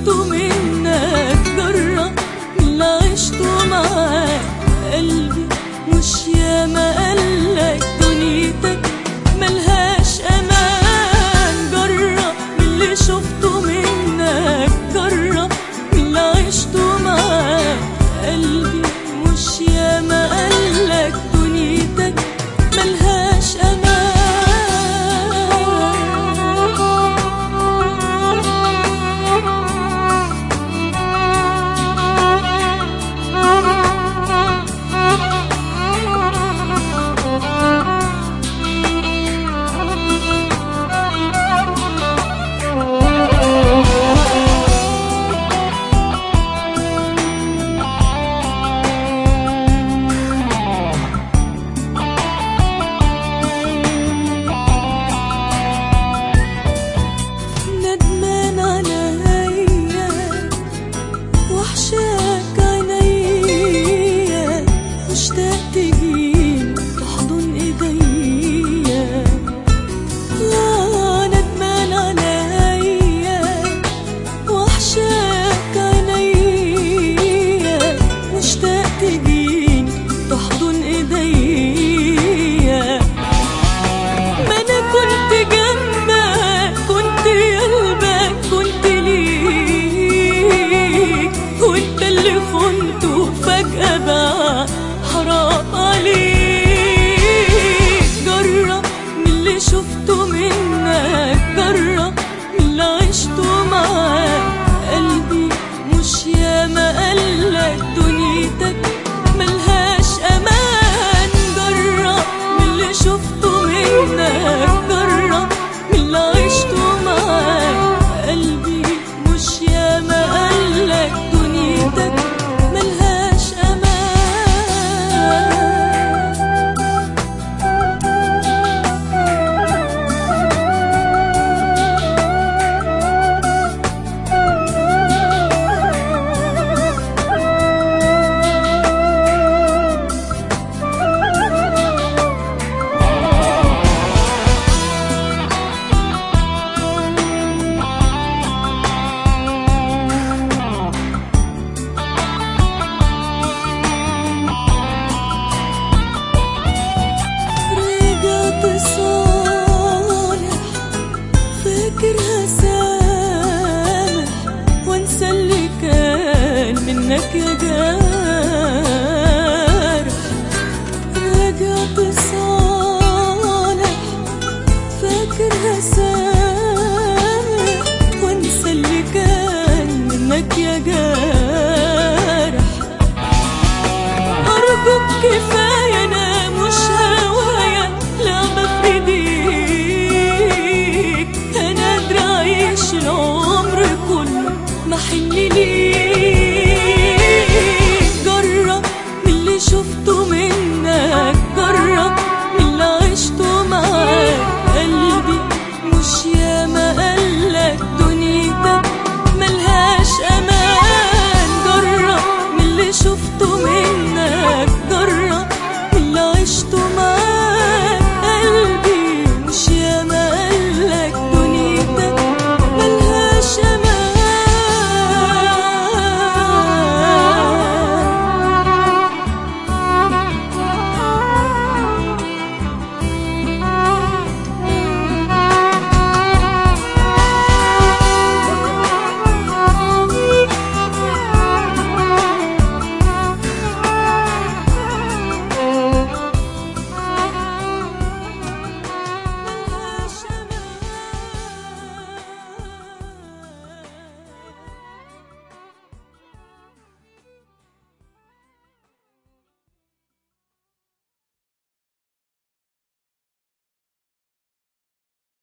شفته منك، جرب من اللي عشته معاك. قلبي مش ياما قالك دنيتك ملهاش امان. جرب من اللي شفته منك، جرب من اللي عشته معاك. قلبي مش ياما قالك دنيتك ملهاش امان. فجأة بقى حرام عليك. جرب من اللي شفته منك، جرب من اللي عشته معاك. قلبي مش ياما قالك دنيتك ملهاش امان. جرب من اللي شفته منك، جرب من اللي عشته معاك. قلبي مش ياما قالك دنيتك سامح وانسى اللي كان منك يا جمال.